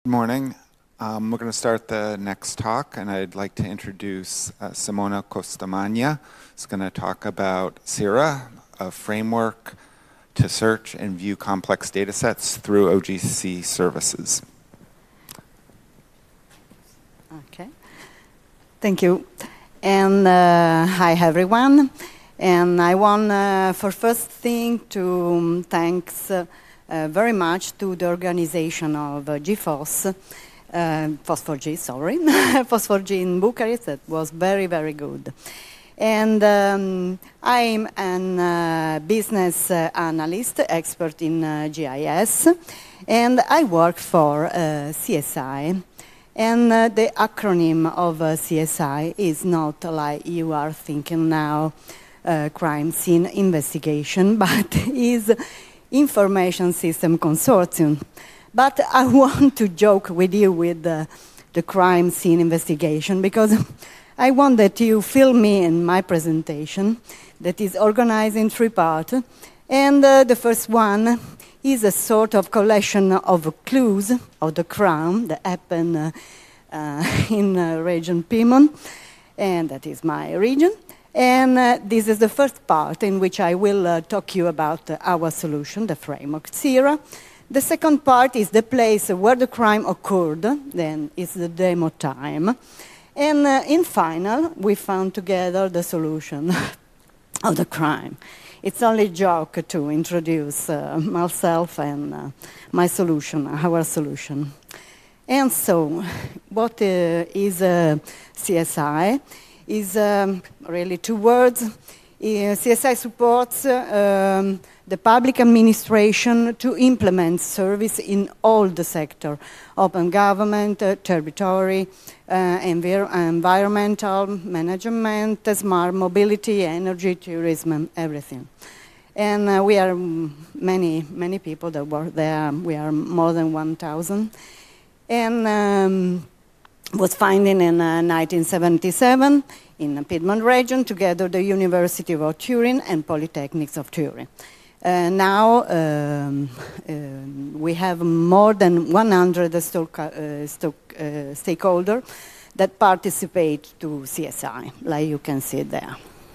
Good morning. We're going to start the next talk, and I'd like to introduce Simona Costamagna. It's going to talk about CIRA, a framework to search and view complex data sets through OGC services. Okay. Thank you. And hi, everyone. And I want, for first thing, to thanks very much to the organization of GFOS, FOSS4G, sorry, FOSS4G in Bucharest. That was very, very good. And I'm a business analyst, expert in GIS, and I work for CSI. And the acronym of CSI is not like you are thinking now, crime scene investigation, but is Information System Consortium. But I want to joke with you with the crime scene investigation, because I want that you feel me in my presentation that is organized in three parts. And the first one is a sort of collection of clues of the crime that happened in region Piedmont, and that is my region. And this is the first part in which I will talk you about our solution, the framework CIRA. The second part is the place where the crime occurred, then it's the demo time. And in final, we found together the solution of the crime. It's only a joke to introduce myself and my solution, our solution. And so, what is CSI? Is really two words. CSI supports the public administration to implement service in all the sector, open government, territory, environmental management, smart mobility, energy, tourism, everything. And we are many people that work there. We are more than 1,000. And was founded in 1977 in the Piedmont region, together with the University of Turin and Polytechnics of Turin. Now we have more than 100 stakeholders that participate to CSI, like you can see there.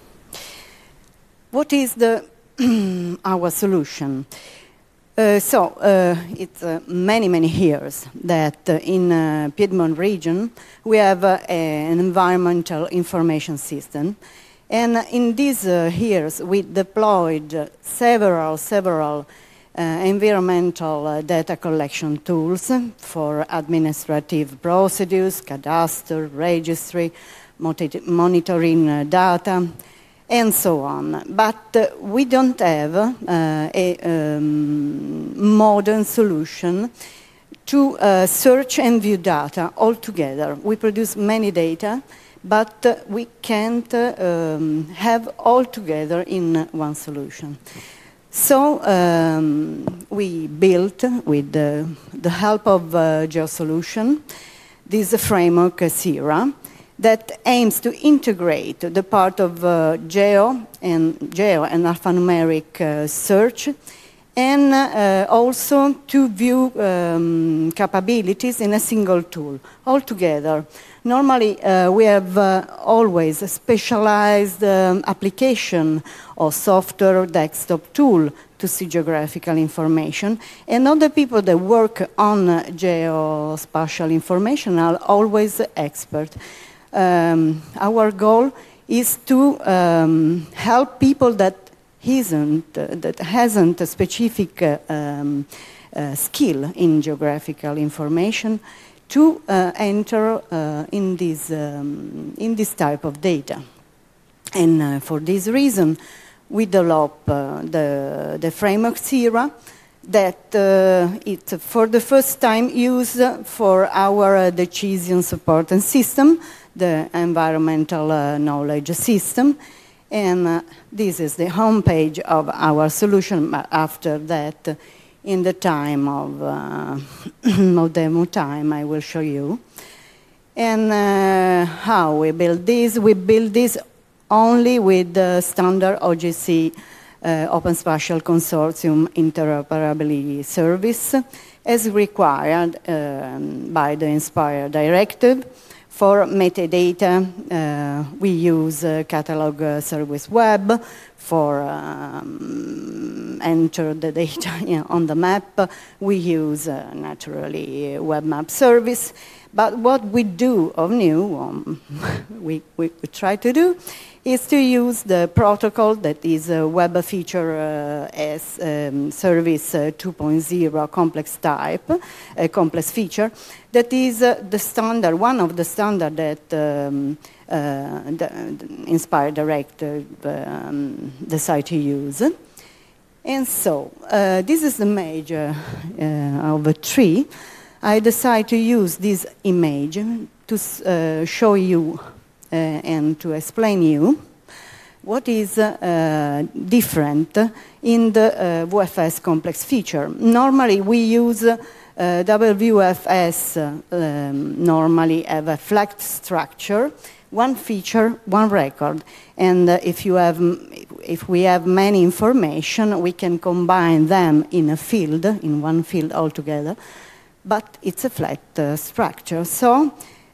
What is our solution? It's many years that in Piedmont region we have an environmental information system, and in these years we deployed several environmental data collection tools for administrative procedures, cadastre, registry, monitoring data, and so on. But we don't have a modern solution to search and view data all together. We produce many data, but we can't have all together in one solution. So we built, with the help of GeoSolution, this framework, CIRA, that aims to integrate the part of geo and alphanumeric search, and also to view capabilities in a single tool altogether. Normally, we have always a specialized application or software or desktop tool to see geographical information, and other people that work on geospatial information are always experts. Our goal is to help people that hasn't a specific skill in geographical information to enter in this type of data. And for this reason, we develop the framework CIRA that it's for the first time used for our decision support and system, the environmental knowledge system. And this is the homepage of our solution. But after that, in the time of demo time, I will show you. And how we build this? We build this only with the standard OGC Open Spatial Consortium Interoperability Service, as required by the INSPIRE directive. For metadata, we use Catalog Service Web. For enter the data on the map, we use naturally Web Map Service. But what we do of new, we try to do, is to use the protocol that is Web Feature as Service 2.0 complex type, complex feature, that is the standard, one of the standard that the INSPIRE Directive decide to use. And so, this is the major of a tree. I decide to use this image to show you and to explain you what is different in the WFS complex feature. Normally we use WFS normally have a flat structure, one feature, one record, and if we have many information, we can combine them in a field, in one field altogether, but it's a flat structure. So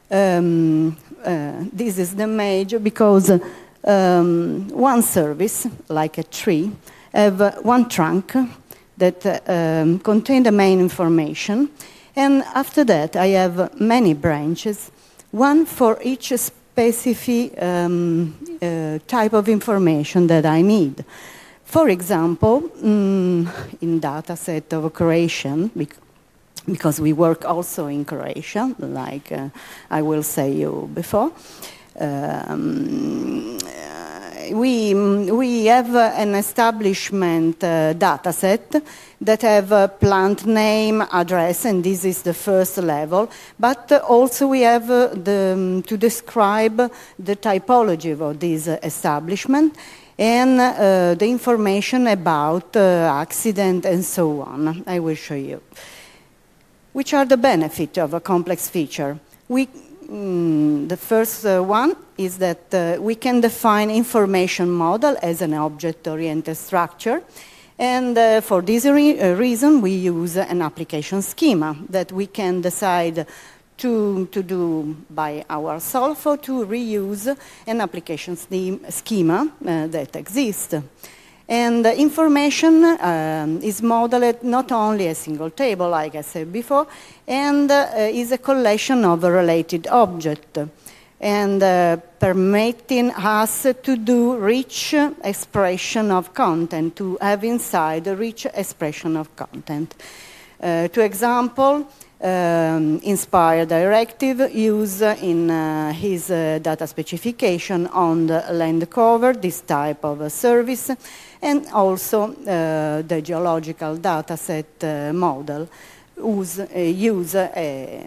this is the major, because one service, like a tree, have one trunk that contain the main information, and after that I have many branches, one for each specific type of information that I need. For example, in dataset of Croatian, because we work also in Croatia, like I will say you before, we have an establishment data set that have a plant name, address, and this is the first level, but also we have to describe the typology of this establishment and the information about accident and so on. I will show you. Which are the benefits of a complex feature? The first one is that we can define information model as an object-oriented structure, and for this reason we use an application schema that we can decide to do by ourselves or to reuse an application schema that exists. And information is modeled not only a single table, like I said before, and is a collection of related objects, and permitting us to do rich expression of content, to have inside a rich expression of content. To example, INSPIRE directive use in his data specification on the land cover this type of service, and also the geological dataset model use a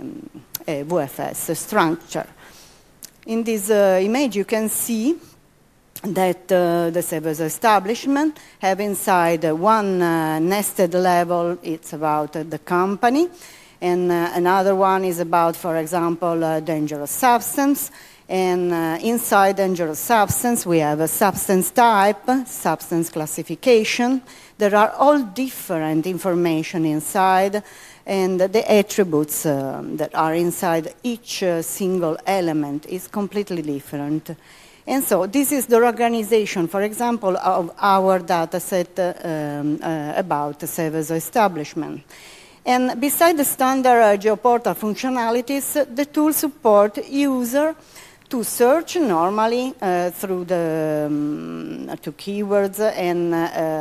WFS structure. In this image you can see that the service establishment have inside one nested level, it's about the company, and another one is about, for example, dangerous substance. And inside dangerous substance, we have a substance type, substance classification. There are all different information inside, and the attributes that are inside each single element is completely different. And so this is the organization, for example, of our data set about the service establishment. And beside the standard GeoPortal functionalities, the tool support user to search normally through the to keywords and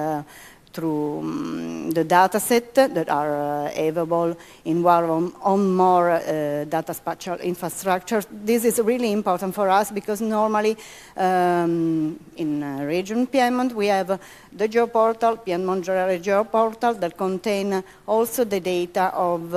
through the data set that are available in one or more data spatial infrastructure. This is really important for us because normally in region Piedmont we have the GeoPortal, Piedmont GeoPortal, that contain also the data of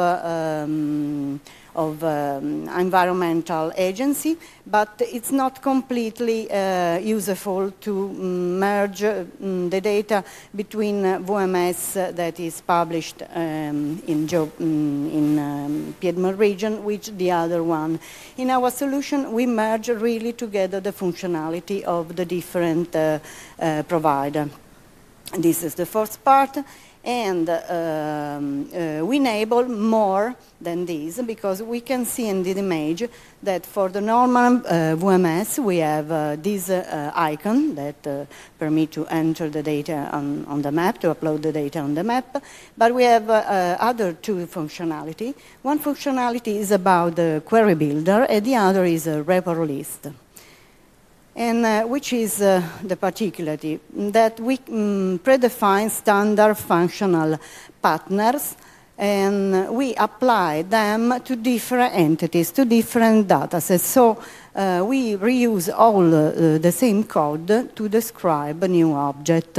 environmental agency, but it's not completely useful to merge the data between WMS that is published in Piedmont region with the other one. In our solution, we merge really together the functionality of the different provider. This is the first part, and we enable more than this because we can see in the image that for the normal WMS we have this icon that permit to enter the data on the map, to upload the data on the map, but we have other two functionality. One functionality is about the query builder and the other is a report list. And which is the particularity that we predefine standard functional partners, and we apply them to different entities, to different data sets. So we reuse all the same code to describe a new object.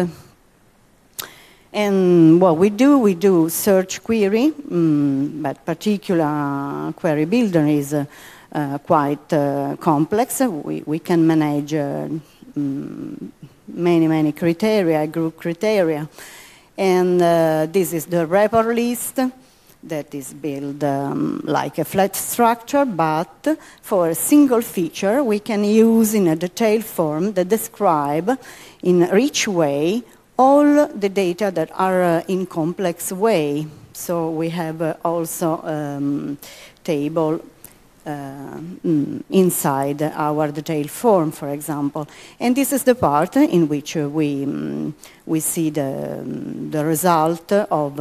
And what we do search query, but particular query builder is quite complex. We can manage many criteria, group criteria. And this is the report list that is built like a flat structure, but for a single feature we can use in a detailed form that describe in a rich way all the data that are in complex way. So we have also table inside our detailed form, for example. And this is the part in which we see the result of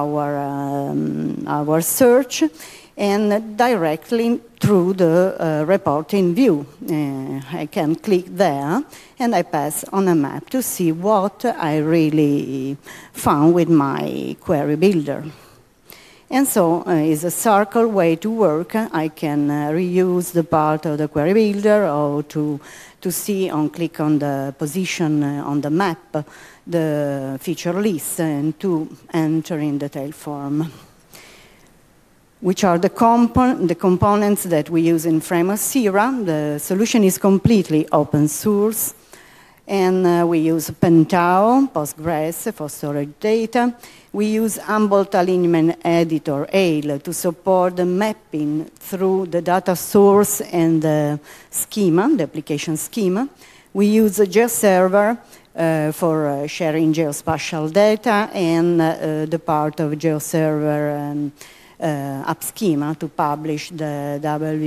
our search, and directly through the reporting view. I can click there and I pass on a map to see what I really found with my query builder. And so it's a circle way to work. I can reuse the part of the query builder, or to see click on the position on the map, the feature list, and to enter in detail form. Which are the components that we use in Framework Sira. The solution is completely open source. And we use Pentao, Postgres for storage data. We use Humboldt Alignment Editor, AIL, to support the mapping through the data source and the schema, the application schema. We use GeoServer for sharing geospatial data, and the part of GeoServer app schema to publish the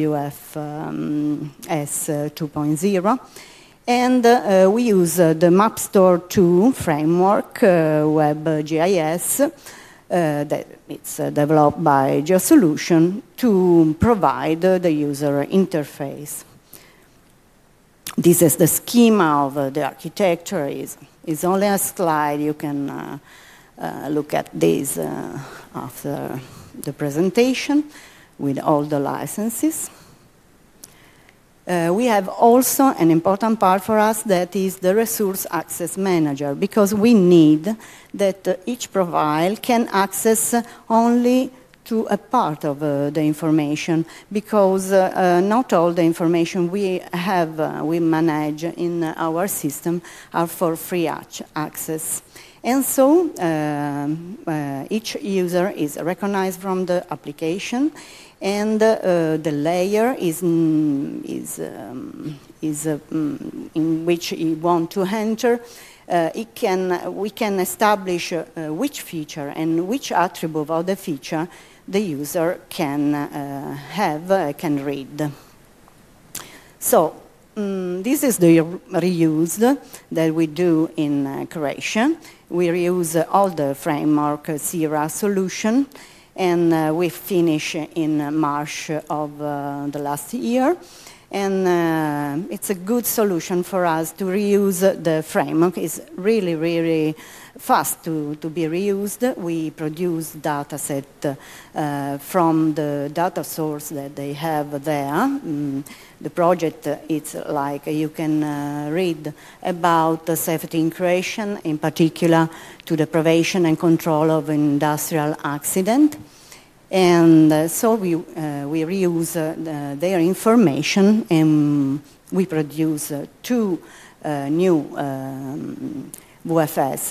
WFS 2.0. And we use the MapStore 2 framework, WebGIS, that it's developed by GeoSolution to provide the user interface. This is the schema of the architecture. It's only a slide. You can look at this after the presentation with all the licenses. We have also an important part for us that is the resource access manager, because we need that each profile can access only to a part of the information, because not all the information we manage in our system are for free access. And so each user is recognized from the application, and the layer is in which you want to enter. We can establish which feature and which attribute of the feature the user can can read. So this is the reuse that we do in Croatia. We reuse all the framework Sira solution, and we finish in March of the last year. And it's a good solution for us to reuse the framework. It's really, really fast to be reused. We produce data set from the data source that they have there. The project, it's like you can read about the safety in Croatia, in particular to the prevention and control of industrial accident. And so we reuse their information, and we produce two new WFS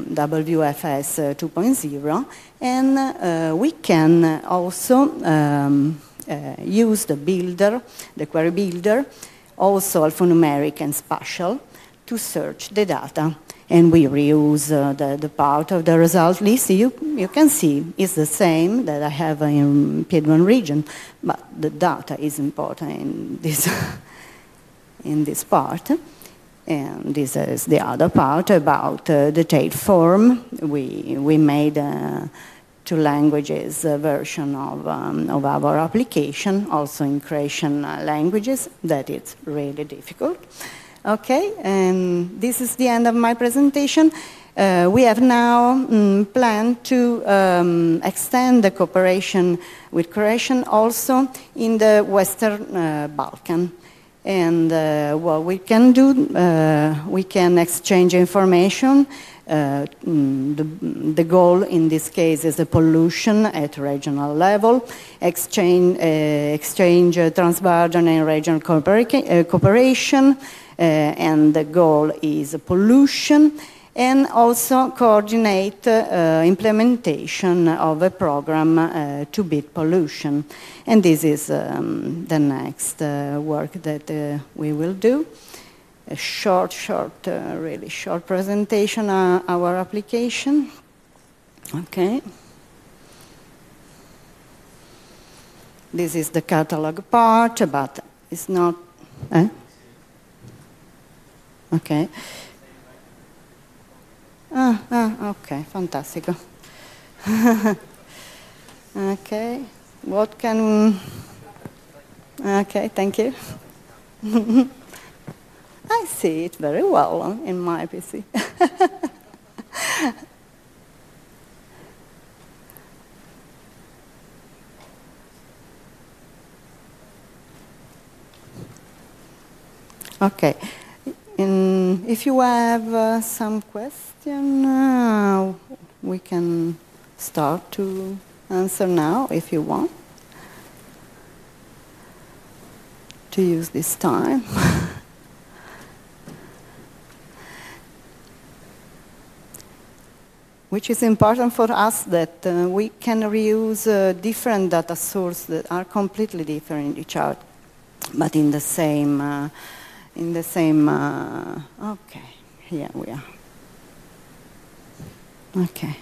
2.0, and we can also use the builder, the query builder, also alphanumeric and spatial, to search the data and we reuse the part of the result list. You can see it's the same that I have in Piedmont region, but the data is important in this, in this part. And this is the other part about detailed form. We made two languages version of our application, also in Croatian languages, that it's really difficult. Okay, and this is the end of my presentation. We have now planned to extend the cooperation with Croatian also in the Western Balkan. And what we can do, we can exchange information. The goal in this case is the pollution at regional level, exchange transboundary and regional cooperation, and the goal is pollution, and also coordinate implementation of a program to beat pollution. And this is the next work that we will do. A really short presentation of our application. Okay. This is the catalog part, but it's not... Okay. Ok, fantastico. Okay, what can... Okay, thank you. I see it very well in my PC. Okay. If you have some question, we can start to answer now if you want to use this time. Which is important for us that we can reuse different data sources that are completely different each other, but in the same okay, here we are. Okay.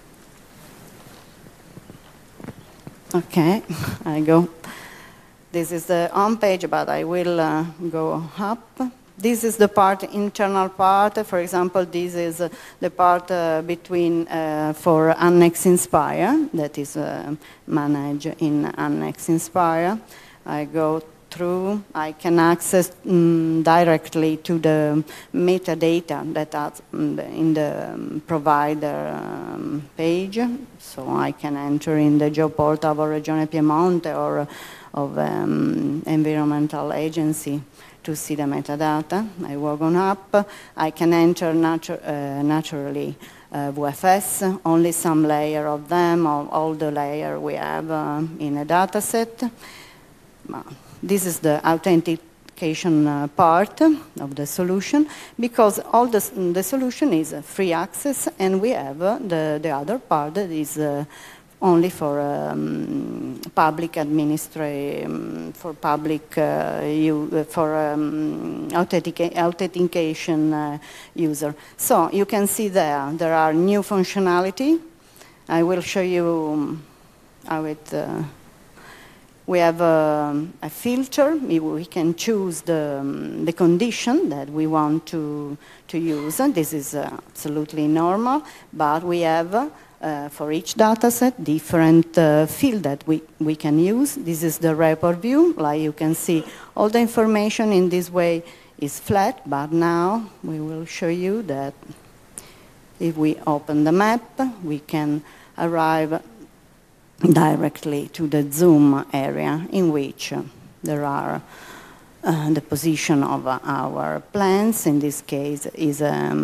Okay, I go. This is the home page, but I will go up. This is the part, internal part. For example, this is the part between for Annex Inspire, that is managed in Annex Inspire. I go through, I can access directly to the metadata that are in the provider page. So I can enter in the job portal of Regione Piemonte or of environmental agency to see the metadata. I walk on up. I can enter naturally VFS, only some layer of them, or all the layer we have in a data set. This is the authentication part of the solution, because all the solution is free access, and we have the other part that is only for public administration, for public for authentication user. So you can see there are new functionality. I will show you how it. We have a filter. We can choose the condition that we want to use. And this is absolutely normal, but we have for each data set different field that we can use. This is the report view. Like you can see, all the information in this way is flat, but now we will show you that if we open the map, we can arrive directly to the zoom area in which there are the position of our plants. In this case is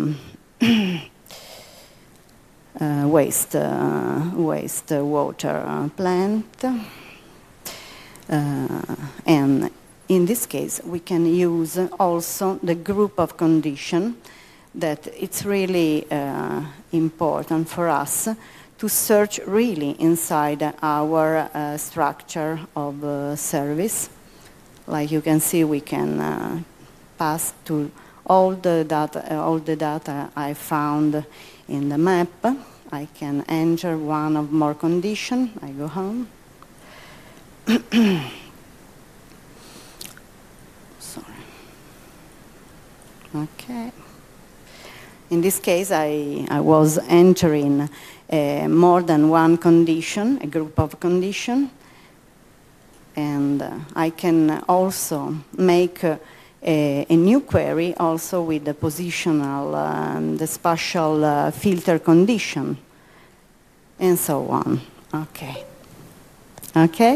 waste water plant, and in this case we can use also the group of condition that it's really important for us to search really inside our structure of service. Like you can see, we can pass to all the data I found in the map. I can enter one of more condition. I go home. Sorry. Okay. In this case, I was entering more than one condition, a group of condition, and I can also make a new query also with the positional, the spatial filter condition, and so on. Okay. Okay.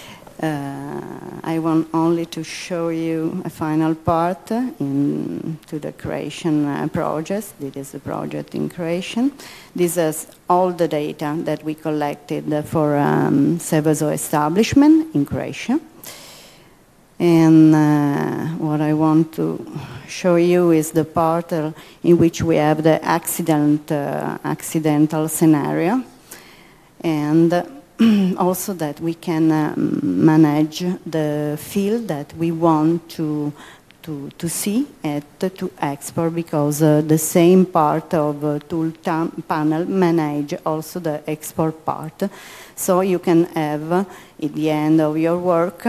I want only to show you a final part to the creation project. This is the project in creation. This is all the data that we collected for Seveso establishment in Croatia. And what I want to show you is the part in which we have the accidental scenario, and also that we can manage the field that we want to see and to export, because the same part of tool panel manage also the export part. So you can have, at the end of your work,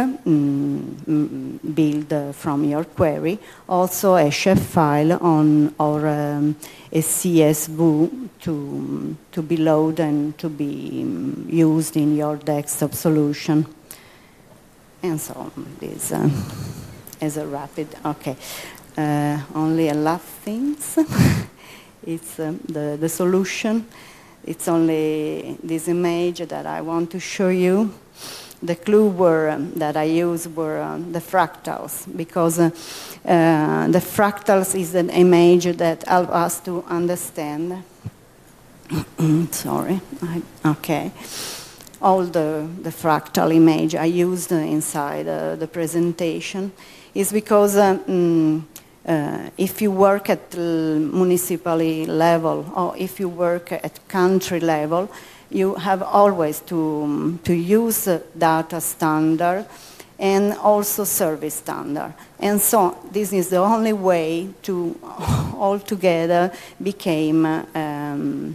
build from your query also a chef file on or a CSV to be loaded and to be used in your desktop solution. And so this is a rapid, okay. Only a last things. It's the solution. It's only this image that I want to show you. The clue that I used were the fractals, because the fractals is an image that help us to understand. Sorry. Okay. All the fractal image I used inside the presentation is because if you work at municipal level or if you work at country level, you have always to use data standard and also service standard. And so this is the only way to all together became an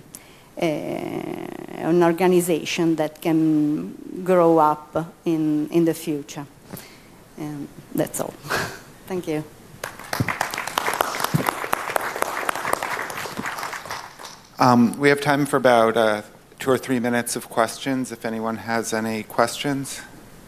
organization that can grow up in the future. And that's all. Thank you. We have time for about 2 or 3 minutes of questions, if anyone has any questions.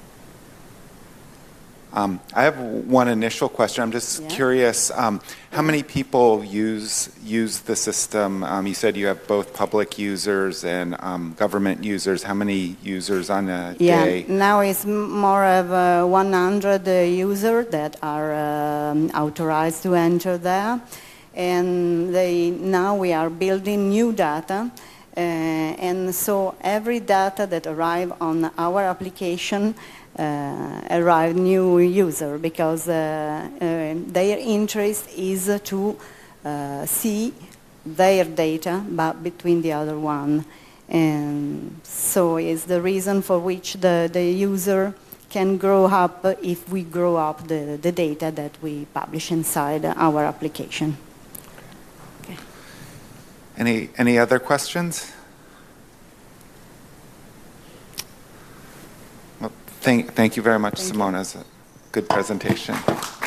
I have one initial question. I'm just curious, how many people use the system? You said you have both public users and government users. How many users on a day? Yeah, now it's more of 100 users that are authorized to enter there. And now we are building new data. And so every data that arrive on our application arrive new user, because their interest is to see their data but between the other one. And so it's the reason for which the user can grow up if we grow up the data that we publish inside our application. Okay. Any other questions? Well, thank you very much, Simona. It's a good presentation.